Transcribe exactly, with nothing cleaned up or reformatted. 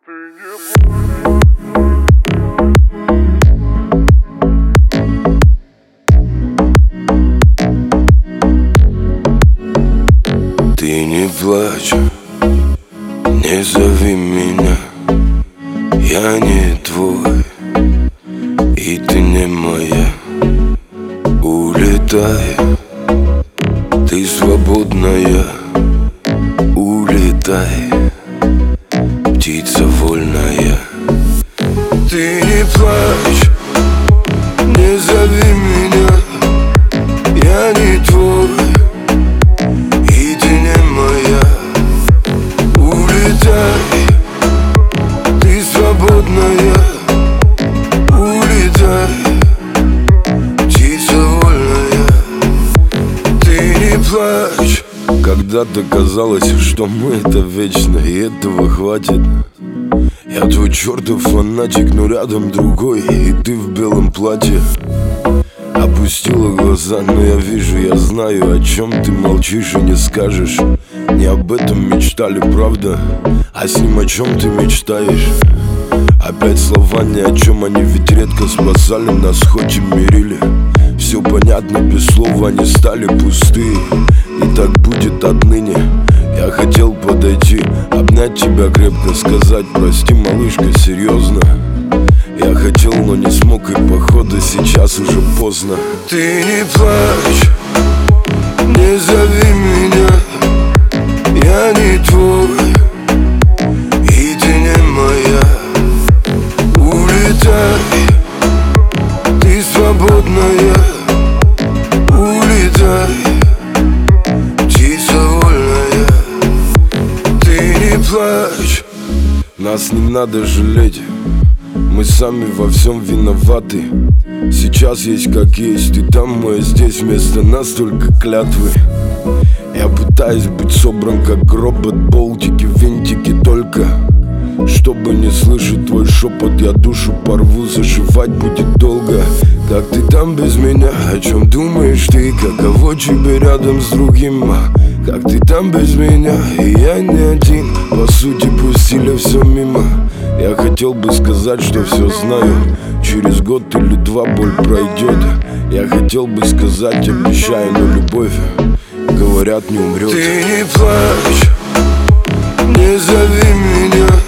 Ты не плачь, не зови меня, я не твой, и ты не моя. Улетай, ты свободная, улетай, птица вольная. Ты не плачь, не зови меня, я не твой, и ты не моя. Улетай, ты свободная, улетай, птица вольная. Ты не плачь. Когда-то казалось, что мы это вечно, и этого хватит. Я твой чертов фанатик, но рядом другой, и ты в белом платье. Опустила глаза, но я вижу, я знаю, о чем ты молчишь и не скажешь. Не об этом мечтали, правда, а с ним о чем ты мечтаешь. Опять слова ни о чем, они ведь редко спасали нас, хоть и мирили. Все понятно, без слов они стали пустые, и так будет отныне. Я хотел подойти, обнять тебя крепко, сказать: прости, малышка, серьезно. Я хотел, но не смог, и походу сейчас уже поздно. Ты не плачь, не зови меня, я не твой, и ты не моя. Улетай, ты свободная, улетай, птица вольная. Ты не плачь, нас не надо жалеть, мы сами во всем виноваты. Сейчас есть как есть, и там мы, здесь вместо нас только клятвы. Я пытаюсь быть собран как робот, болтики, винтики только. Чтобы не слышать твой шепот, я душу порву, зашивать будет долго. Как ты там без меня, о чем думаешь ты, каково тебе рядом с другим? Как ты там без меня, и я не один, по сути пустили все мимо. Я хотел бы сказать, что все знаю, через год или два боль пройдет. Я хотел бы сказать, обещаю, но любовь, говорят, не умрет. Ты не плачь, не зови меня,